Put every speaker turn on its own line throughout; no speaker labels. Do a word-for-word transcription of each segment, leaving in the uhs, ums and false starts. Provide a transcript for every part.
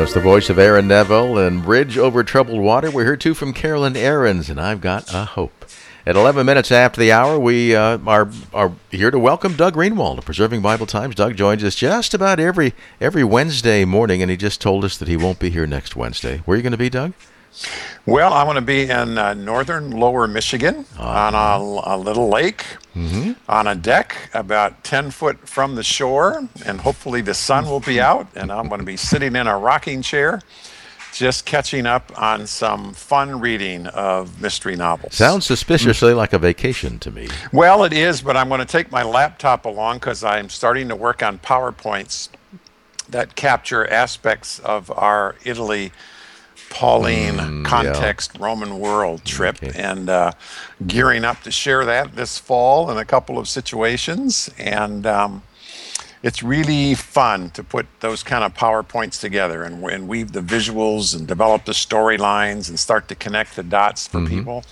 Yes, the voice of Aaron Neville and Bridge Over Troubled Water. We heard two from Carolyn Aarons, and I've Got a Hope. At eleven minutes after the hour, we uh, are are here to welcome Doug Greenwald of Preserving Bible Times. Doug joins us just about every every Wednesday morning, and he just told us that he won't be here next Wednesday. Where are you going to be, Doug?
Well, I'm going to be in uh, northern Lower Michigan uh-huh. on a, a little lake, mm-hmm. on a deck about ten foot from the shore, and hopefully the sun will be out, and I'm going to be sitting in a rocking chair, just catching up on some fun reading of mystery novels.
Sounds suspiciously mm. like a vacation to me.
Well, it is, but I'm going to take my laptop along because I'm starting to work on PowerPoints that capture aspects of our Italy Pauline mm, context yeah. Roman world trip, okay. and uh, gearing up to share that this fall in a couple of situations. And um, it's really fun to put those kind of PowerPoints together and, and weave the visuals and develop the storylines and start to connect the dots for mm-hmm. people.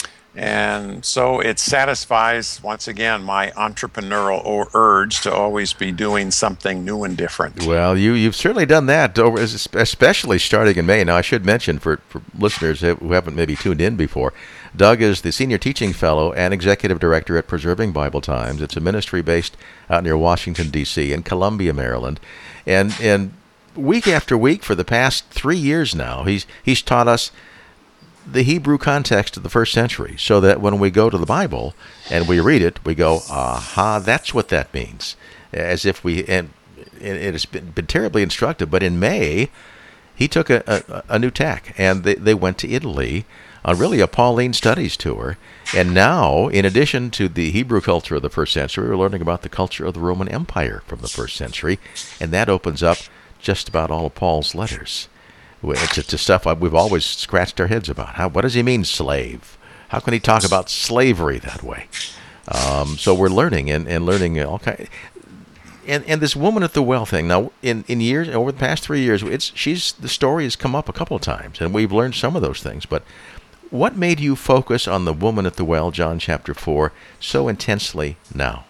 And so it satisfies, once again, my entrepreneurial urge to always be doing something new and different.
Well, you, you've certainly done that, over, especially starting in May. Now, I should mention for, for listeners who haven't maybe tuned in before, Doug is the Senior Teaching Fellow and Executive Director at Preserving Bible Times. It's a ministry based out near Washington, D C, in Columbia, Maryland. And and week after week for the past three years now, he's he's taught us the Hebrew context of the first century, so that when we go to the Bible and we read it, we go, aha, that's what that means. As if we, and it has been, been terribly instructive. But in May, he took a, a, a new tack, and they, they went to Italy on really a Pauline studies tour. And now, in addition to the Hebrew culture of the first century, we're learning about the culture of the Roman Empire from the first century, and that opens up just about all of Paul's letters. It's, it's stuff we've always scratched our heads about. How, what does he mean, slave? How can he talk about slavery that way? Um, so we're learning and, and learning all kind. And and this woman at the well thing. Now, in, in years over the past three years, it's she's the story has come up a couple of times, and we've learned some of those things. But what made you focus on the woman at the well, John chapter four, so intensely now?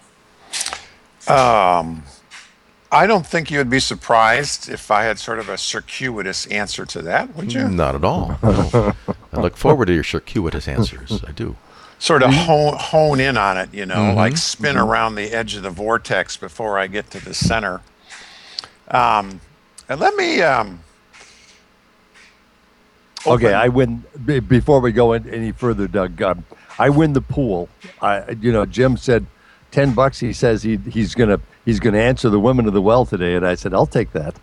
Um. I don't think you would be surprised if I had sort of a circuitous answer to that, would you?
Not at all. No. I look forward to your circuitous answers. I do.
Sort of hone, hone in on it, you know, mm-hmm. like spin mm-hmm. around the edge of the vortex before I get to the center. Um, and let me... Um,
okay, I win. Before we go in any further, Doug, um, I win the pool. I, you know, Jim said ten bucks. He says he he's going to... He's going to answer the women of the well today, and I said, I'll take that.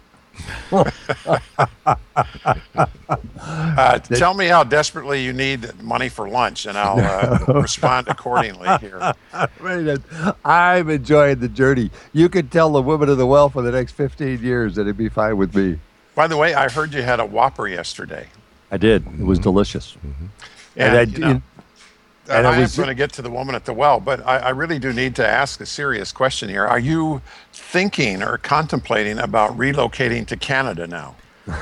uh, tell me how desperately you need money for lunch, and I'll uh, respond accordingly here.
I'm enjoying the journey. You could tell the women of the well for the next fifteen years that it'd be fine with me.
By the way, I heard you had a Whopper yesterday.
I did. It was delicious.
Mm-hmm. And, and I, you know, And I am going to get to the woman at the well, but I, I really do need to ask a serious question here. Are you thinking or contemplating about relocating to Canada now?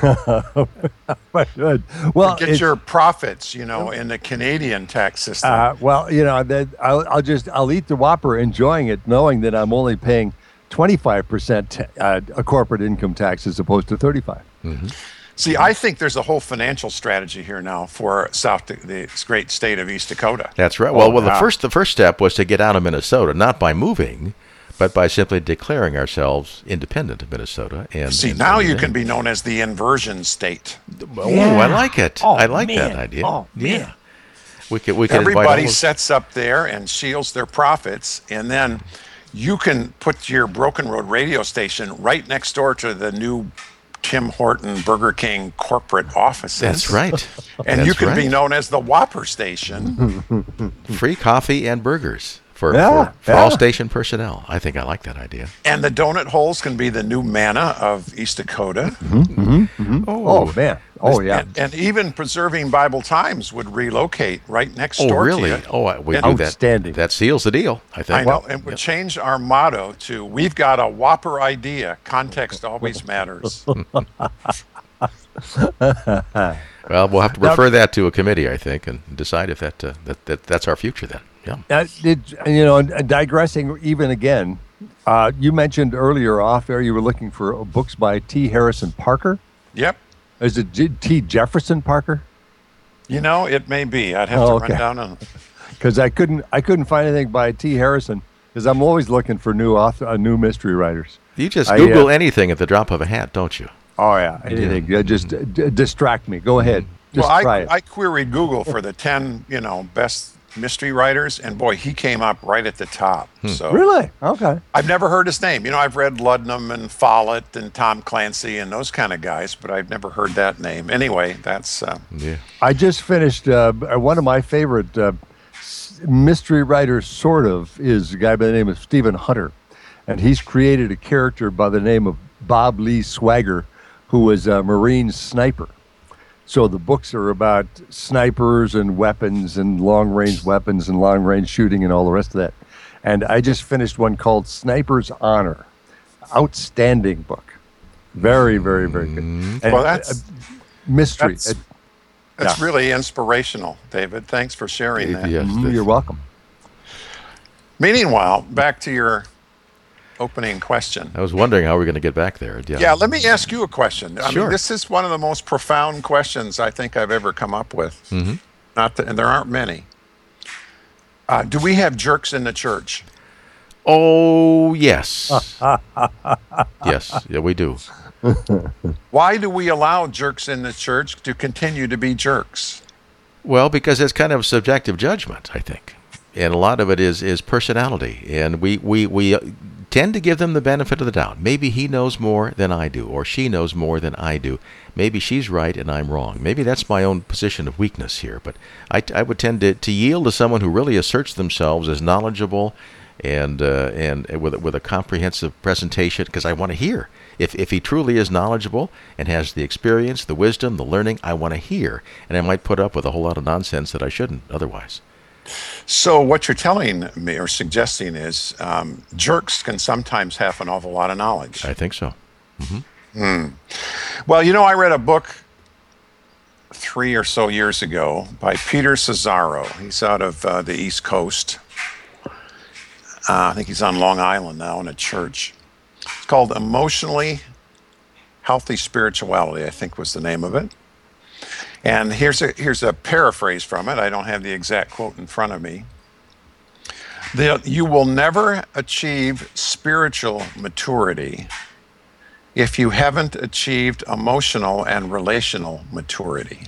well, to get your profits, you know, in the Canadian tax system.
Uh, well, you know, that I'll, I'll just I'll eat the Whopper, enjoying it, knowing that I'm only paying twenty-five percent uh, a corporate income tax as opposed to thirty-five.
Mm-hmm.
See, I think there's a whole financial strategy here now for South, the great state of East Dakota.
That's right. Well, well, the first the first step was to get out of Minnesota, not by moving, but by simply declaring ourselves independent of Minnesota. And
see,
and,
now
and,
you
and,
can be known as the inversion state.
Oh,
yeah.
I like it.
Oh,
I like
man.
that idea.
Oh,
yeah.
man.
We could, we could
Everybody
invite
sets up there and shields their profits, and then you can put your Broken Road radio station right next door to the new Tim Horton Burger King corporate offices.
That's right.
And
That's
you can
right.
be known as the Whopper station.
Free coffee and burgers for,
yeah,
for, for
yeah.
all station personnel. I think I like that idea.
And the donut holes can be the new manna of East Dakota.
Mm-hmm, mm-hmm, mm-hmm. Oh, oh, man. Oh, yeah.
And, and even Preserving Bible Times would relocate right next
oh,
door
really?
to you.
Oh, really? We
and
do that.
Outstanding.
That seals the deal, I think.
I know. And would yep. change our motto to, we've got a Whopper idea. Context always matters.
Well, we'll have to refer that to a committee, I think, and decide if that, uh, that, that that's our future then. Yeah.
Uh, it, you know, digressing even again, uh, you mentioned earlier off air you were looking for books by T. Harrison Parker.
Yep.
Is it G- T. Jefferson Parker?
You know, it may be. I'd have
Oh,
to
okay.
run down and.
Because I couldn't I couldn't find anything by T. Harrison. Because I'm always looking for new author, uh, new mystery writers.
You just
I,
Google
uh,
anything at the drop of a hat, don't you?
Oh yeah, anything. Yeah, just d- distract me. Go ahead. Just
Well,
try
I,
it.
I queried Google for the ten, you know, best mystery writers, and boy, he came up right at the top. So
Really? Okay.
I've never heard his name. You know, I've read Ludnam and Follett and Tom Clancy and those kind of guys, but I've never heard that name. Anyway, that's uh,
Yeah.
I just finished uh, one of my favorite uh, s- mystery writers, sort of, is a guy by the name of Stephen Hunter. And he's created a character by the name of Bob Lee Swagger, who was a Marine sniper. So the books are about snipers and weapons and long-range weapons and long-range shooting and all the rest of that. And I just finished one called Sniper's Honor. Outstanding book. Very, very, very good. And,
Well, that's-
uh, mystery.
that's-
Uh,
that's
Yeah.
really inspirational, David. Thanks for sharing that.
Yes,
mm,
this-
you're welcome.
Meanwhile, back to your opening question.
I was wondering how we're going to get back there. Yeah.
Yeah, let me ask you a question. I
Sure.
mean, this is one of the most profound questions I think I've ever come up with. Mm-hmm. Not that, and there aren't many. Uh, do we have jerks in the church?
Oh, yes. Yes. Yeah, we do.
Why do we allow jerks in the church to continue to be jerks?
Well, because it's kind of subjective judgment, I think. And a lot of it is is personality. And we, we, we tend to give them the benefit of the doubt. Maybe he knows more than I do, or she knows more than I do. Maybe she's right and I'm wrong. Maybe that's my own position of weakness here. But I, I would tend to, to yield to someone who really asserts themselves as knowledgeable and uh, and with, with a comprehensive presentation, because I want to hear. If if he truly is knowledgeable and has the experience, the wisdom, the learning, I want to hear. And I might put up with a whole lot of nonsense that I shouldn't otherwise.
So what you're telling me or suggesting is um, jerks can sometimes have an awful lot of knowledge.
I think so.
Well, you know, I read a book three or so years ago by Peter Cesaro. He's out of uh, the East Coast. Uh, I think he's on Long Island now in a church. It's called Emotionally Healthy Spirituality, I think was the name of it. And here's a here's a paraphrase from it. I don't have the exact quote in front of me. The, you will never achieve spiritual maturity if you haven't achieved emotional and relational maturity.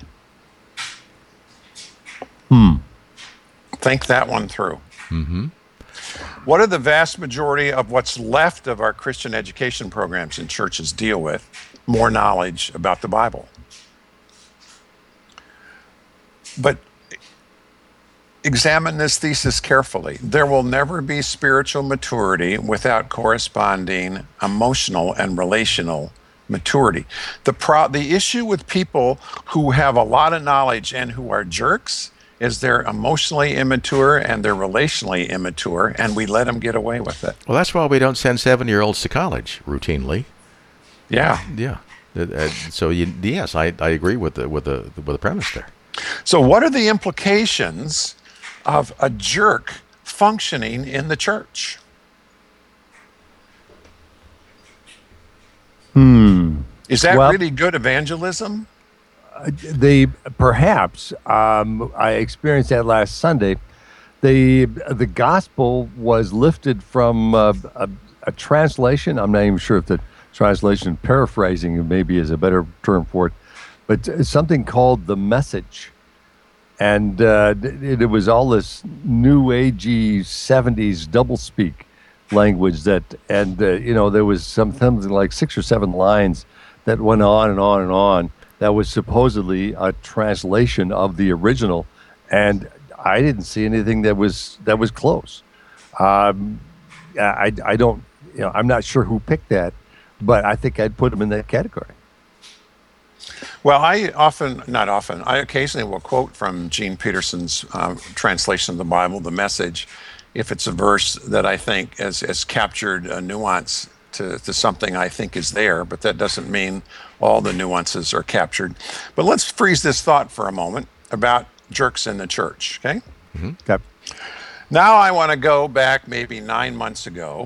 Hmm.
Think that one through.
Mm-hmm.
What do the vast majority of what's left of our Christian education programs in churches deal with? More knowledge about the Bible. But examine this thesis carefully. There will never be spiritual maturity without corresponding emotional and relational maturity. The pro- the issue with people who have a lot of knowledge and who are jerks is they're emotionally immature and they're relationally immature, and we let them get away with it.
Well, that's why we don't send seven-year-olds to college routinely.
Yeah.
Yeah. Uh, uh, so you, yes, I, I agree with the with the with the premise there.
So what are the implications of a jerk functioning in the church?
Hmm.
Is that
Well-
really good evangelism?
They perhaps um, I experienced that last Sunday. The the gospel was lifted from uh, a, a translation. I'm not even sure if the translation, paraphrasing maybe is a better term for it, but it's something called The Message. And uh, it, it was all this new agey seventies doublespeak language that, and uh, you know, there was some, something like six or seven lines that went on and on and on. That was supposedly a translation of the original, and I didn't see anything that was that was close. Um, I I don't, you know, I'm not sure who picked that, but I think I'd put him in that category.
Well, I often, not often, I occasionally will quote from Gene Peterson's um, translation of the Bible, The Message, if it's a verse that I think has, has captured a nuance to, to something I think is there, but that doesn't mean all the nuances are captured. But let's freeze this thought for a moment about jerks in the church, okay?
Okay.
Now I want to go back maybe nine months ago.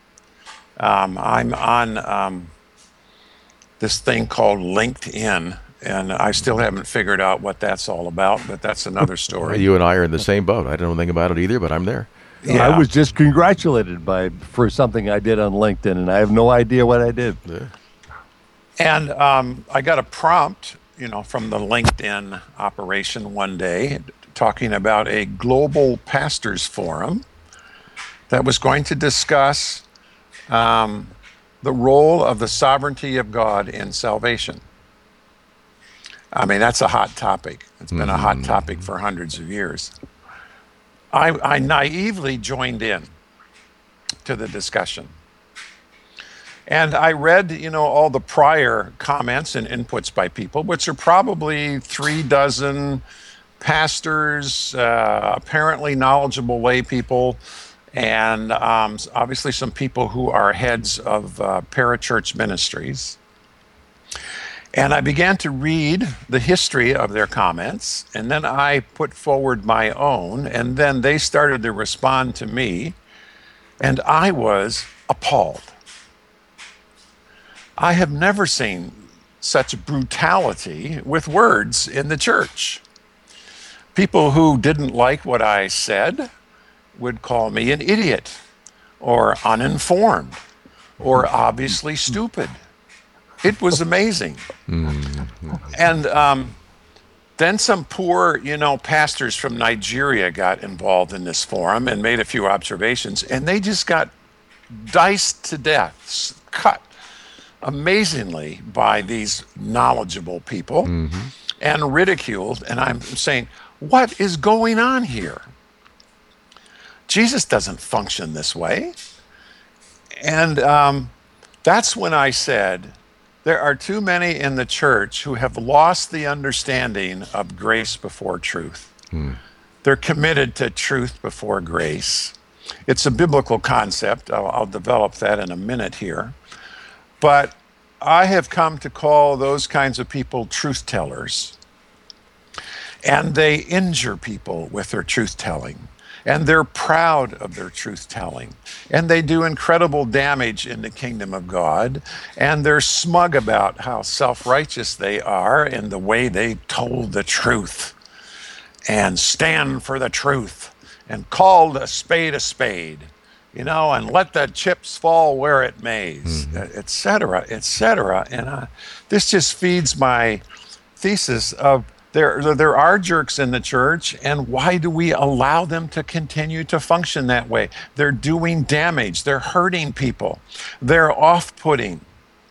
Um, I'm on um, this thing called LinkedIn, and I still haven't figured out what that's all about, but that's another story.
You and I are in the same boat. I don't know anything about it either, but I'm there.
Yeah.
I was just congratulated by for something I did on LinkedIn, and I have no idea what I did.
Yeah.
And um, I got a prompt, you know, from the LinkedIn operation one day talking about a global pastors forum that was going to discuss um, the role of the sovereignty of God in salvation. I mean, that's a hot topic. It's been mm-hmm. a hot topic for hundreds of years. I, I naively joined in to the discussion. And I read, you know, all the prior comments and inputs by people, which are probably three dozen pastors, uh, apparently knowledgeable lay people, and um, obviously some people who are heads of uh, parachurch ministries. And I began to read the history of their comments, and then I put forward my own, and then they started to respond to me, and I was appalled. I have never seen such brutality with words in the church. People who didn't like what I said would call me an idiot, or uninformed, or obviously stupid. It was amazing. Mm-hmm. And um, then some poor, you know, pastors from Nigeria got involved in this forum and made a few observations, and they just got diced to death, cut amazingly by these knowledgeable people mm-hmm. and ridiculed. And I'm saying, what is going on here? Jesus doesn't function this way. And um, that's when I said, there are too many in the church who have lost the understanding of grace before truth. Mm. They're committed to truth before grace. It's a biblical concept. I'll, I'll develop that in a minute here. But I have come to call those kinds of people truth tellers. And they injure people with their truth telling. And they're proud of their truth telling. And they do incredible damage in the kingdom of God. And they're smug about how self-righteous they are in the way they told the truth. And stand for the truth. And called a spade a spade. You know, and let the chips fall where it may, mm-hmm. et cetera, et cetera. And uh, this just feeds my thesis of There, there are jerks in the church, and why do we allow them to continue to function that way? They're doing damage. They're hurting people. They're off-putting.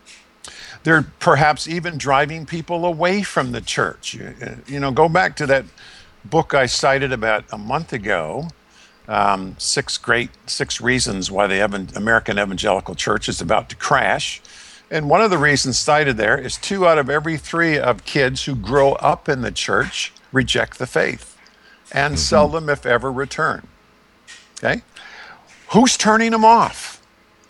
They're perhaps even driving people away from the church. You, you know, go back to that book I cited about a month ago, um, Six Great Six Reasons Why the Evan, American Evangelical Church is About to Crash. And one of the reasons cited there is two out of every three of kids who grow up in the church reject the faith and mm-hmm. seldom, if ever, return. Okay? Who's turning them off?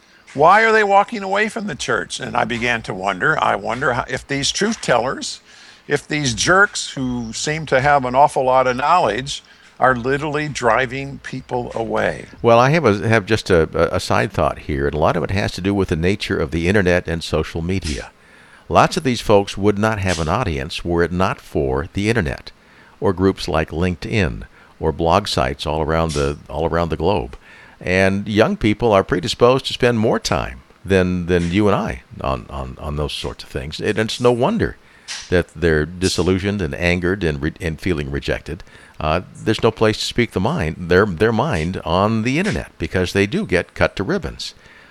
Why are they walking away from the church? And I began to wonder, I wonder how, if these truth tellers, if these jerks who seem to have an awful lot of knowledge are literally driving people away.
Well, I have a, have just a, a side thought here, and a lot of it has to do with the nature of the internet and social media. Lots of these folks would not have an audience were it not for the internet, or groups like LinkedIn, or blog sites all around the all around the globe. And young people are predisposed to spend more time than than you and I on on, on those sorts of things. And it's no wonder that they're disillusioned and angered and re- and feeling rejected. Uh, there's no place to speak the mind, their their mind on the internet, because they do get cut to ribbons.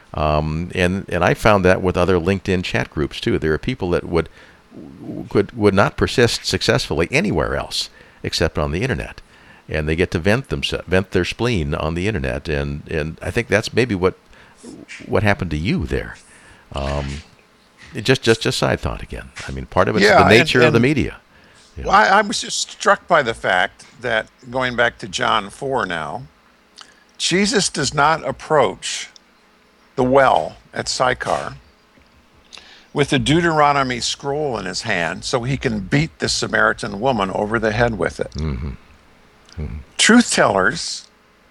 Um, and and I found that with other LinkedIn chat groups too. There are people that would would would not persist successfully anywhere else except on the internet, and they get to vent themselves, vent their spleen on the internet. And and I think that's maybe what what happened to you there. Um, it just just a side thought again. I mean, part of it's
yeah,
the nature
and, and
of the media.
Yeah. Well, I, I was just struck by the fact that, going back to John four now, Jesus does not approach the well at Sychar with the Deuteronomy scroll in his hand so he can beat the Samaritan woman over the head with it. Mm-hmm. Mm-hmm. Truth tellers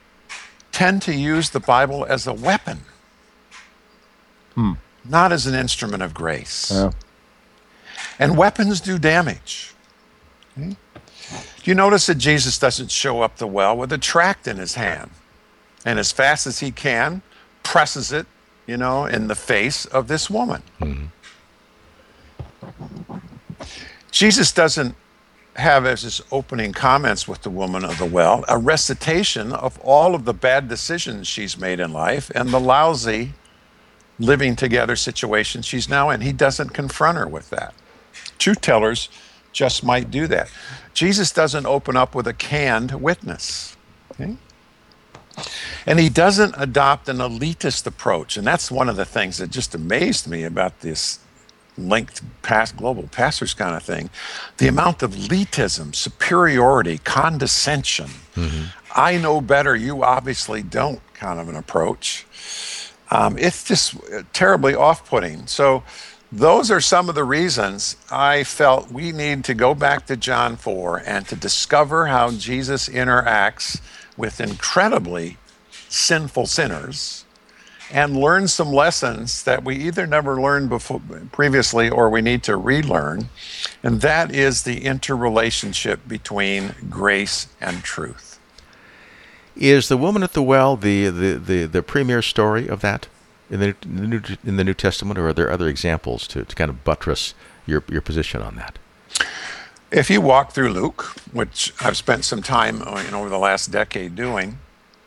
tend to use the Bible as a weapon, hmm. not as an instrument of grace. Yeah. And weapons do damage. Okay? You notice that Jesus doesn't show up the well with a tract in his hand, and as fast as he can, presses it, you know, in the face of this woman. Mm-hmm. Jesus doesn't have as his opening comments with the woman of the well a recitation of all of the bad decisions she's made in life and the lousy living together situation she's now in. He doesn't confront her with that. Truth tellers just might do that. Jesus doesn't open up with a canned witness. Okay? And he doesn't adopt an elitist approach. And that's one of the things that just amazed me about this linked past global pastors kind of thing. The amount of elitism, superiority, condescension, mm-hmm. I know better, you obviously don't kind of an approach. Um, it's just terribly off-putting. So those are some of the reasons I felt we need to go back to John four and to discover how Jesus interacts with incredibly sinful sinners and learn some lessons that we either never learned before, previously or we need to relearn. And that is the interrelationship between grace and truth.
Is the woman at the well the, the, the, the premier story of that in the, in the New in the New Testament, or are there other examples to, to kind of buttress your your position on that?
If you walk through Luke, which I've spent some time you know, over the last decade doing,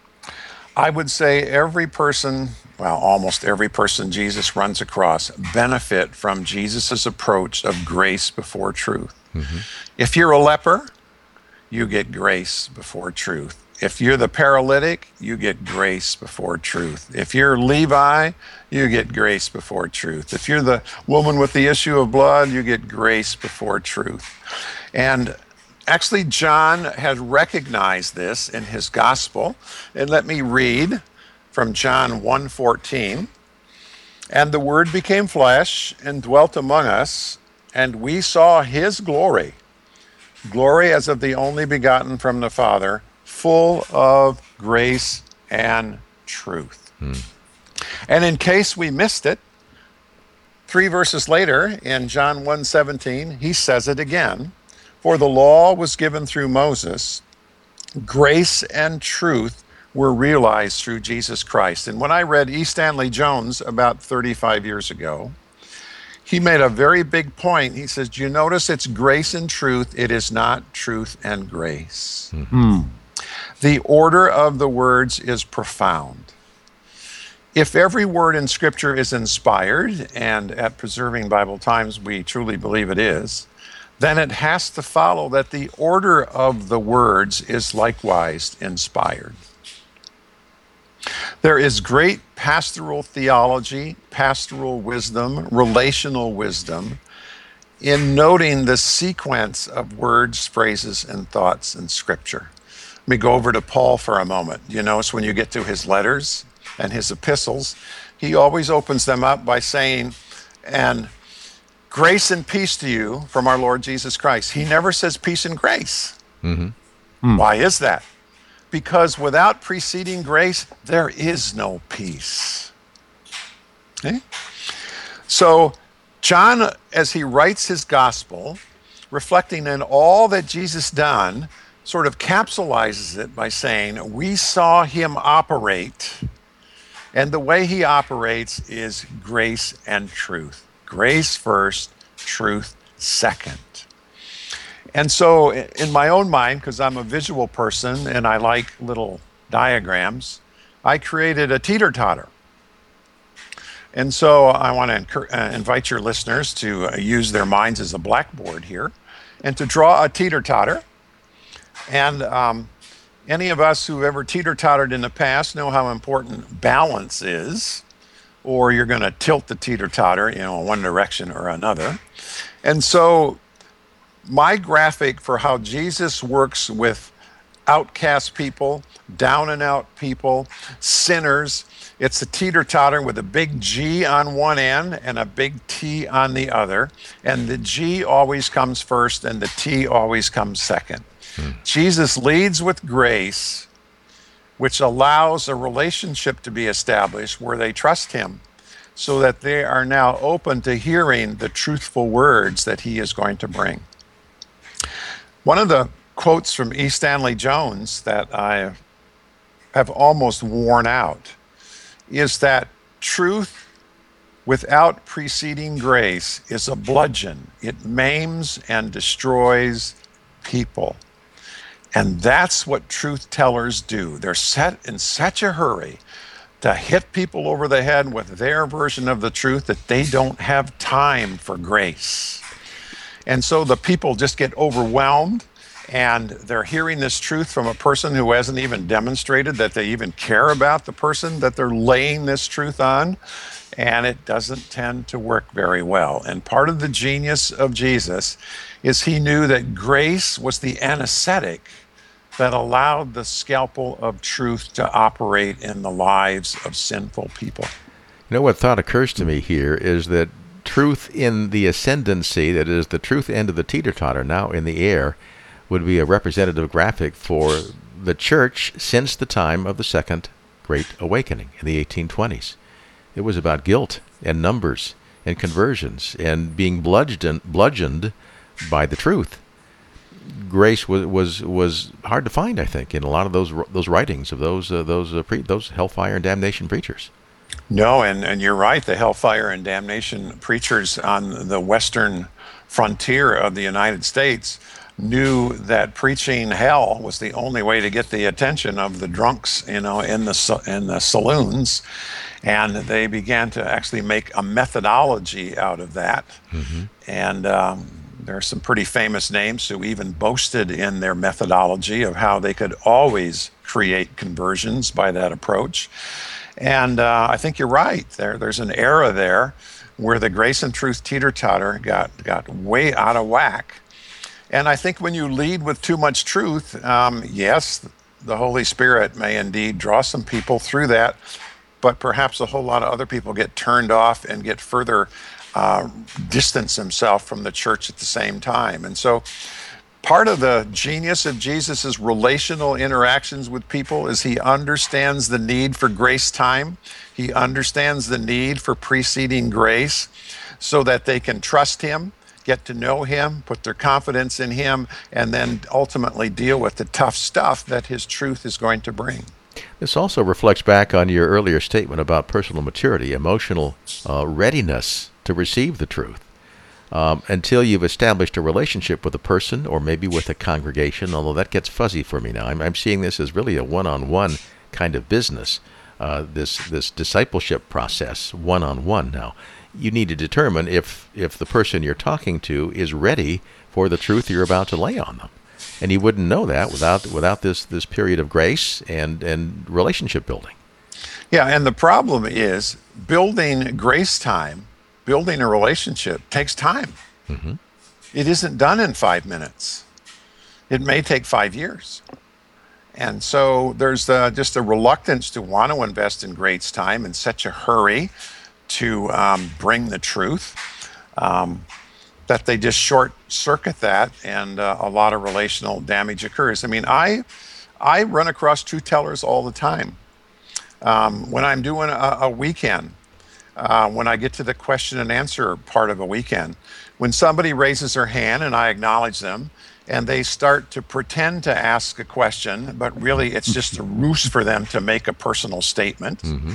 I would say every person, well, almost every person Jesus runs across benefit from Jesus's approach of grace before truth. Mm-hmm. If you're a leper, you get grace before truth. If you're the paralytic, you get grace before truth. If you're Levi, you get grace before truth. If you're the woman with the issue of blood, you get grace before truth. And actually, John had recognized this in his gospel. And let me read from John one fourteen. And the Word became flesh and dwelt among us, and we saw his glory, glory as of the only begotten from the Father, full of grace and truth. Hmm. And in case we missed it, three verses later in John one seventeen, he says it again. For the law was given through Moses, grace and truth were realized through Jesus Christ. And when I read E. Stanley Jones about thirty-five years ago, he made a very big point. He says, do you notice it's grace and truth? It is not truth and grace. Mm-hmm. The order of the words is profound. If every word in Scripture is inspired, and at Preserving Bible Times we truly believe it is, then it has to follow that the order of the words is likewise inspired. There is great pastoral theology, pastoral wisdom, relational wisdom in noting the sequence of words, phrases, and thoughts in Scripture. Let me go over to Paul for a moment. You notice when you get to his letters and his epistles, he always opens them up by saying, and grace and peace to you from our Lord Jesus Christ. He never says peace and grace. Mm-hmm. Mm. Why is that? Because without preceding grace, there is no peace. Okay? So John, as he writes his gospel, reflecting on all that Jesus done, sort of capsulizes it by saying, we saw him operate, and the way he operates is grace and truth. Grace first, truth second. And so in my own mind, because I'm a visual person and I like little diagrams, I created a teeter-totter. And so I want to uh, invite your listeners to uh, use their minds as a blackboard here and to draw a teeter-totter. And um, any of us who've ever teeter-tottered in the past know how important balance is, or you're going to tilt the teeter-totter, you know, in one direction or another. And so my graphic for how Jesus works with outcast people, down and out people, sinners, it's a teeter-totter with a big G on one end and a big T on the other. And the G always comes first and the T always comes second. Hmm. Jesus leads with grace, which allows a relationship to be established where they trust him. so that they are now open to hearing the truthful words that he is going to bring. One of the quotes from E. Stanley Jones that I have almost worn out is that truth without preceding grace is a bludgeon. It maims and destroys people. And that's what truth tellers do. They're set in such a hurry to hit people over the head with their version of the truth that they don't have time for grace. And so the people just get overwhelmed, and they're hearing this truth from a person who hasn't even demonstrated that they even care about the person that they're laying this truth on, and it doesn't tend to work very well. And part of the genius of Jesus is he knew that grace was the anesthetic that allowed the scalpel of truth to operate in the lives of sinful people.
You know, what thought occurs to me here is that truth in the ascendancy, that is, the truth end of the teeter-totter, now in the air, would be a representative graphic for the church since the time of the Second Great Awakening in the eighteen twenties. It was about guilt and numbers and conversions and being bludgeoned, bludgeoned by the truth. Grace was was was hard to find, I think, in a lot of those those writings of those uh, those uh, pre- those hellfire and damnation preachers.
No, and, and you're right. The hellfire and damnation preachers on the western frontier of the United States knew that preaching hell was the only way to get the attention of the drunks, you know, in the in the saloons, and they began to actually make a methodology out of that. Mm-hmm. And um, there are some pretty famous names who even boasted in their methodology of how they could always create conversions by that approach. And uh, I think you're right. There, there's an era there where the grace and truth teeter-totter got got way out of whack. And I think when you lead with too much truth, um, yes, the Holy Spirit may indeed draw some people through that, but perhaps a whole lot of other people get turned off and get further uh, distance themselves from the church at the same time. And so part of the genius of Jesus's relational interactions with people is he understands the need for grace time. He understands the need for preceding grace so that they can trust him, get to know him, put their confidence in him, and then ultimately deal with the tough stuff that his truth is going to bring.
This also reflects back on your earlier statement about personal maturity, emotional uh, readiness to receive the truth. Um, until you've established a relationship with a person or maybe with a congregation, although that gets fuzzy for me now. I'm, I'm seeing this as really a one-on-one kind of business, uh, this this discipleship process, one-on-one now. You need to determine if, if the person you're talking to is ready for the truth you're about to lay on them. And you wouldn't know that without without this, this period of grace and, and relationship building.
Yeah, and the problem is building grace time, building a relationship takes time. Mm-hmm. It isn't done in five minutes. It may take five years. And so there's uh, just a reluctance to want to invest in grace time in such a hurry to um, bring the truth, um, that they just short circuit that, and uh, a lot of relational damage occurs. I mean, I I run across truth tellers all the time. Um, when I'm doing a, a weekend, uh, when I get to the question and answer part of a weekend, when somebody raises their hand and I acknowledge them, and they start to pretend to ask a question, but really it's just a ruse for them to make a personal statement. Mm-hmm.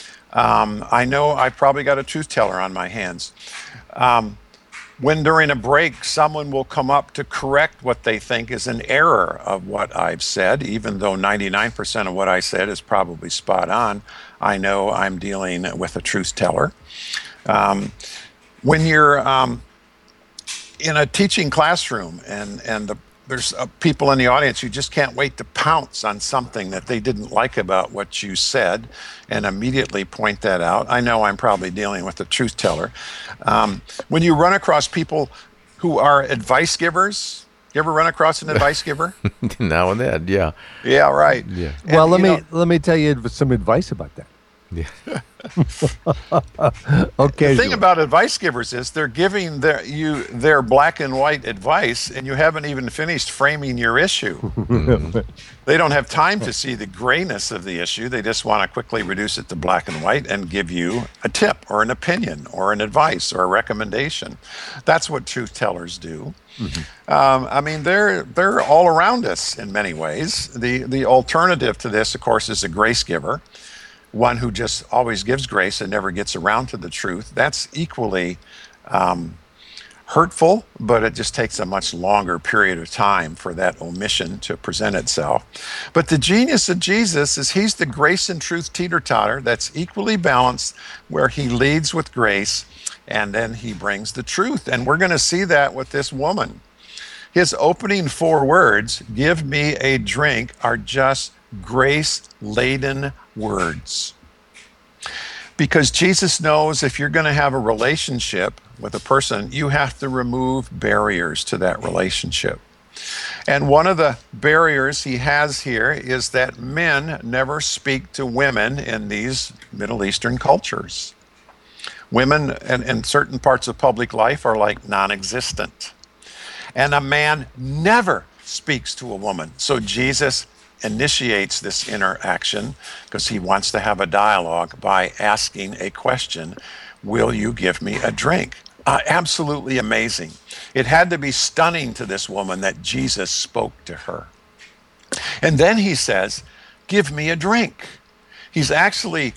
Um, I know I've probably got a truth teller on my hands. Um, when during a break, someone will come up to correct what they think is an error of what I've said, even though ninety-nine percent of what I said is probably spot on, I know I'm dealing with a truth teller. Um, when you're um, in a teaching classroom and, and the There's uh, people in the audience who just can't wait to pounce on something that they didn't like about what you said and immediately point that out. I know I'm probably dealing with a truth teller. Um, when you run across people who are advice givers, you ever run across an advice giver?
Now and then, yeah.
Yeah, right.
Yeah.
Well,
and,
let me
know,
let me tell you some advice about that.
Yeah.
Okay.
The thing about advice givers is they're giving their you their black and white advice, and you haven't even finished framing your issue.
Mm-hmm.
They don't have time to see the grayness of the issue. They just want to quickly reduce it to black and white and give you a tip or an opinion or an advice or a recommendation. That's what truth tellers do. Mm-hmm. Um, I mean, they're they're all around us in many ways. The the alternative to this, of course, is a grace giver, one who just always gives grace and never gets around to the truth. That's equally um, hurtful, but it just takes a much longer period of time for that omission to present itself. But the genius of Jesus is he's the grace and truth teeter-totter that's equally balanced, where he leads with grace and then he brings the truth. And we're going to see that with this woman. His opening four words, "Give me a drink," are just grace-laden words. Because Jesus knows if you're going to have a relationship with a person, you have to remove barriers to that relationship. And one of the barriers he has here is that men never speak to women in these Middle Eastern cultures. Women in, in certain parts of public life are like non-existent. And a man never speaks to a woman. So Jesus initiates this interaction because he wants to have a dialogue by asking a question, "Will you give me a drink?" Uh, absolutely amazing. It had to be stunning to this woman that Jesus spoke to her. And then he says, "Give me a drink." He's actually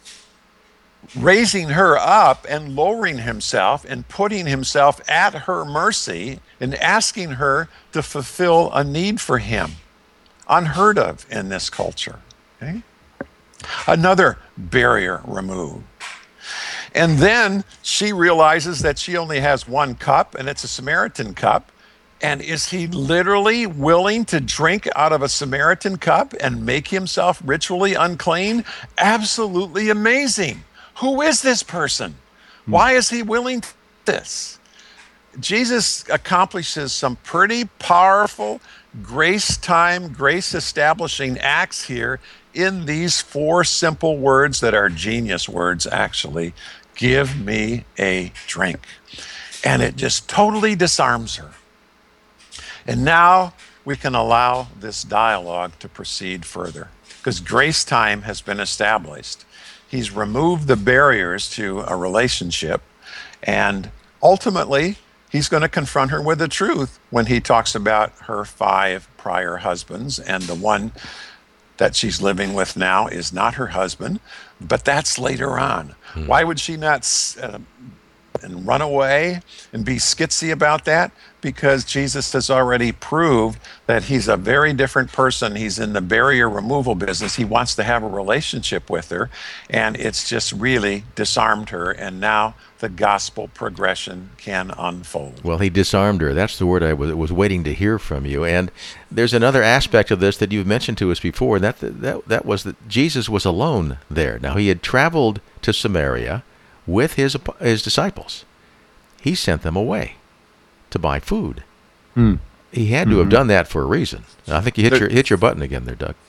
raising her up and lowering himself and putting himself at her mercy and asking her to fulfill a need for him. Unheard of in this culture. Okay? Another barrier removed. And then she realizes that she only has one cup, and it's a Samaritan cup. And is he literally willing to drink out of a Samaritan cup and make himself ritually unclean? Absolutely amazing. Who is this person? Why is he willing to do this? Jesus accomplishes some pretty powerful grace time, grace establishing acts here in these four simple words that are genius words, actually. Give me a drink. And it just totally disarms her. And now we can allow this dialogue to proceed further because grace time has been established. He's removed the barriers to a relationship, and ultimately, he's going to confront her with the truth when he talks about her five prior husbands, and the one that she's living with now is not her husband, but that's later on. Hmm. Why would she not uh, and run away and be skitsy about that? Because Jesus has already proved that he's a very different person. He's in the barrier removal business. He wants to have a relationship with her, and it's just really disarmed her, and now the gospel progression can unfold.
Well, he disarmed her. That's the word I was, was waiting to hear from you. And there's another aspect of this that you've mentioned to us before, and that, that, that was that Jesus was alone there. Now, he had traveled to Samaria with his his disciples. He sent them away to buy food. Mm. He had to mm-hmm. have done that for a reason. I think you hit your hit your button again there, Doug.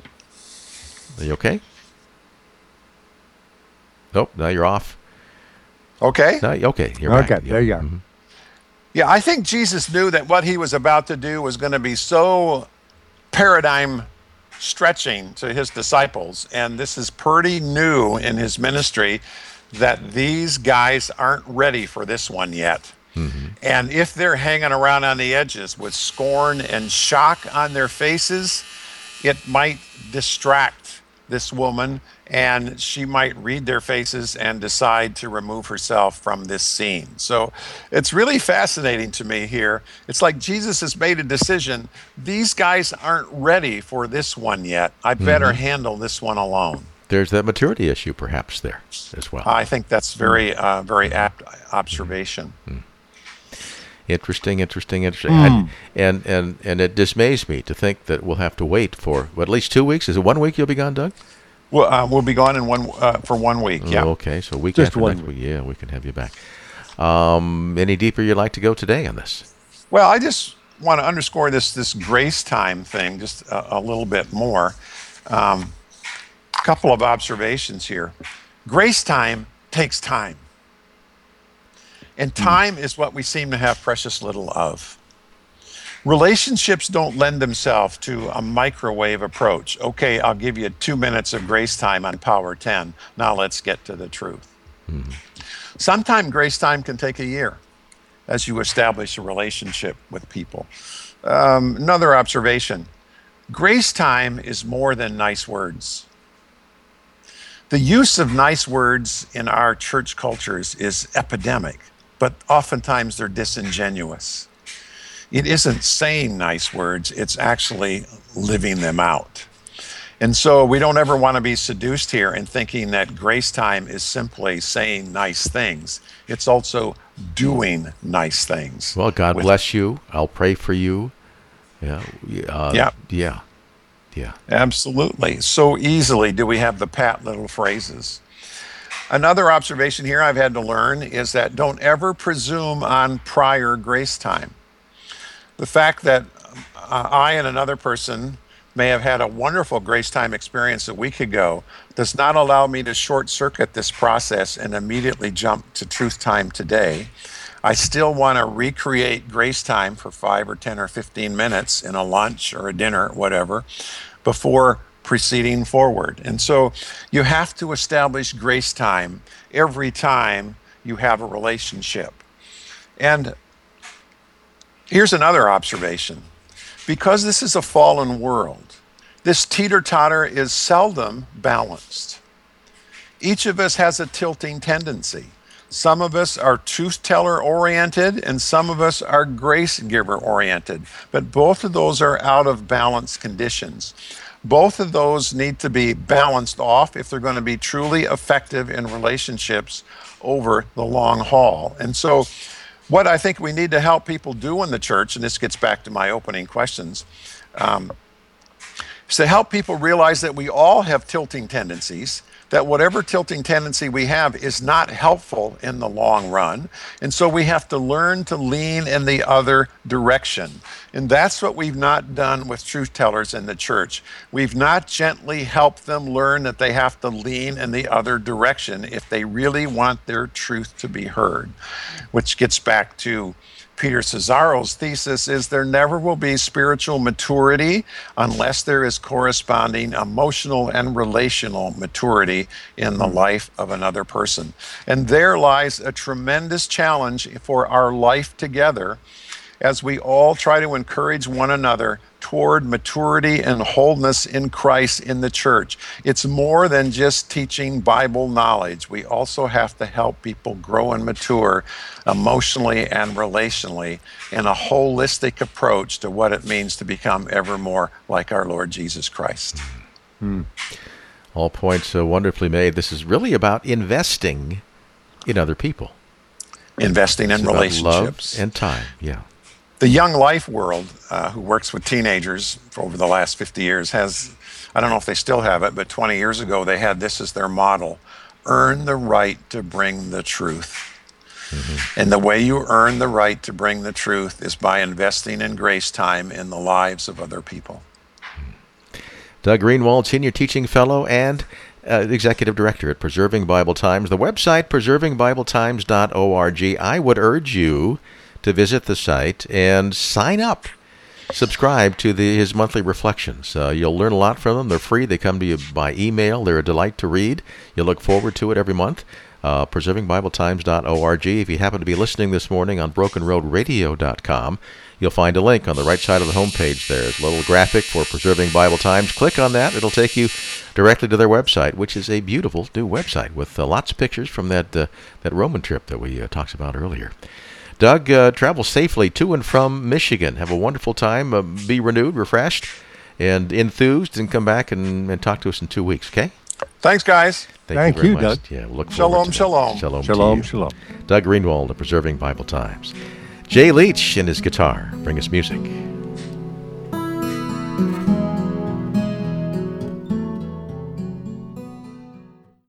Are you okay? Nope, now you're off.
Okay.
No, okay, you're
okay,
back.
Okay, there you are.
Mm-hmm.
Yeah, I think Jesus knew that what he was about to do was going to be so paradigm stretching to his disciples, and this is pretty new in his ministry, that these guys aren't ready for this one yet. Mm-hmm. And if they're hanging around on the edges with scorn and shock on their faces, it might distract this woman, and she might read their faces and decide to remove herself from this scene. So it's really fascinating to me here. It's like Jesus has made a decision. These guys aren't ready for this one yet. I better mm-hmm. handle this one alone.
There's that maturity issue perhaps there as well.
I think that's very, uh, very apt observation.
Mm-hmm. Interesting, interesting, interesting.
Mm.
I, and, and, and it dismays me to think that we'll have to wait for what, at least two weeks. Is it one week you'll be gone, Doug?
Well, uh, we'll be gone in one uh, for one week, yeah.
Oh, okay, so a week
Just
after
one
next
week.
week, yeah, we can have you back. Um, any deeper you'd like to go today on this?
Well, I just want to underscore this this grace time thing just a, a little bit more. Um, couple of observations here. Grace time takes time. And time mm. is what we seem to have precious little of. Relationships don't lend themselves to a microwave approach. Okay, I'll give you two minutes of grace time on Power ten. Now let's get to the truth. Mm. Sometimes grace time can take a year as you establish a relationship with people. Um, another observation, grace time is more than nice words. The use of nice words in our church cultures is epidemic, but oftentimes they're disingenuous. It isn't saying nice words, it's actually living them out. And so we don't ever want to be seduced here in thinking that grace time is simply saying nice things. It's also doing nice things.
Well, God bless you. I'll pray for you. Yeah. Uh,
yeah.
Yeah. Yeah.
Absolutely. So easily do we have the pat little phrases. Another observation here I've had to learn is that don't ever presume on prior grace time. The fact that uh, I and another person may have had a wonderful grace time experience a week ago does not allow me to short circuit this process and immediately jump to truth time today. I still want to recreate grace time for five or ten or fifteen minutes in a lunch or a dinner, whatever, before proceeding forward. And so you have to establish grace time every time you have a relationship. And here's another observation. Because this is a fallen world, this teeter-totter is seldom balanced. Each of us has a tilting tendency. Some of us are truth-teller oriented and some of us are grace-giver oriented, but both of those are out of balance conditions. Both of those need to be balanced off if they're going to be truly effective in relationships over the long haul. And so what I think we need to help people do in the church, and this gets back to my opening questions, um, is to help people realize that we all have tilting tendencies, that whatever tilting tendency we have is not helpful in the long run. And so we have to learn to lean in the other direction. And that's what we've not done with truth tellers in the church. We've not gently helped them learn that they have to lean in the other direction if they really want their truth to be heard, which gets back to Peter Cesaro's thesis is there never will be spiritual maturity unless there is corresponding emotional and relational maturity in the life of another person. And there lies a tremendous challenge for our life together as we all try to encourage one another toward maturity and wholeness in Christ in the church. It's more than just teaching Bible knowledge. We also have to help people grow and mature emotionally and relationally in a holistic approach to what it means to become ever more like our Lord Jesus Christ.
Hmm. All points uh, wonderfully made. This is really about investing in other people.
Investing in
it's
relationships.
Love and time, yeah.
The Young Life World, uh, who works with teenagers for over the last fifty years, has, I don't know if they still have it, but twenty years ago they had this as their model: earn the right to bring the truth. Mm-hmm. And the way you earn the right to bring the truth is by investing in grace time in the lives of other people.
Doug Greenwald, Senior Teaching Fellow and uh, Executive Director at Preserving Bible Times. The website, preserving bible times dot org. I would urge you to visit the site and sign up. Subscribe to the, his monthly reflections. Uh, you'll learn a lot from them. They're free. They come to you by email. They're a delight to read. You'll look forward to it every month. Uh, preserving bible times dot org. If you happen to be listening this morning on broken road radio dot com, you'll find a link on the right side of the homepage there. There's a little graphic for Preserving Bible Times. Click on that. It'll take you directly to their website, which is a beautiful new website with uh, lots of pictures from that, uh, that Roman trip that we uh, talked about earlier. Doug, uh, travel safely to and from Michigan. Have a wonderful time. Uh, be renewed, refreshed, and enthused, and come back and, and talk to us in two weeks, okay?
Thanks, guys.
Thank,
Thank
you, very
you,
much.
Doug.
Yeah, we'll look
shalom,
forward to
shalom.
That. Shalom,
shalom,
to you.
shalom.
Doug Greenwald of Preserving Bible Times. Jay Leach and his guitar bring us music.